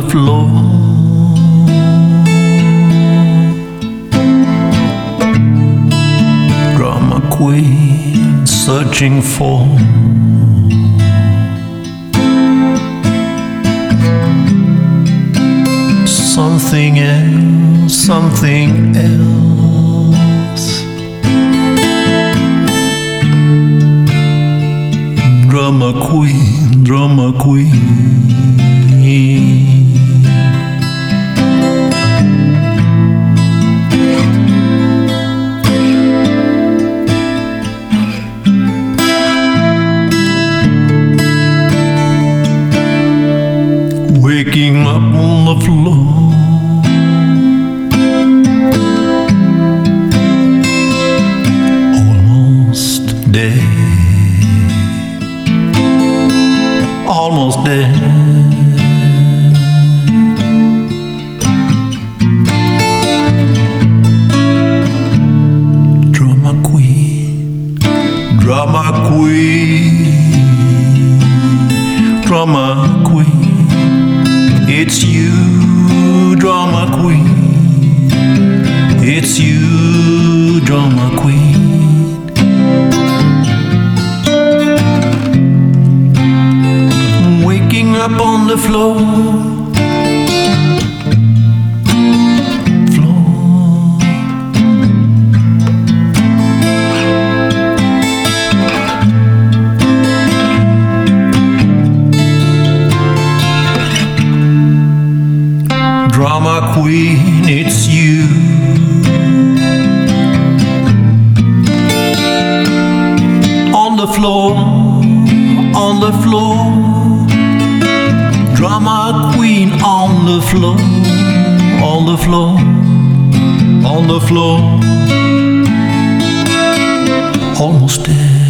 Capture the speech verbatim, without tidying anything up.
floor. Drama queen searching for something else, something else. Drama queen, drama queen. Waking up on the floor, almost dead, almost dead. Drama queen, drama queen, drama queen. It's you, drama queen. It's you, drama queen. Waking up on the floor, floor. Drama queen, it's you. On the floor, on the floor. Drama queen on the floor, on the floor, on the floor. Almost dead.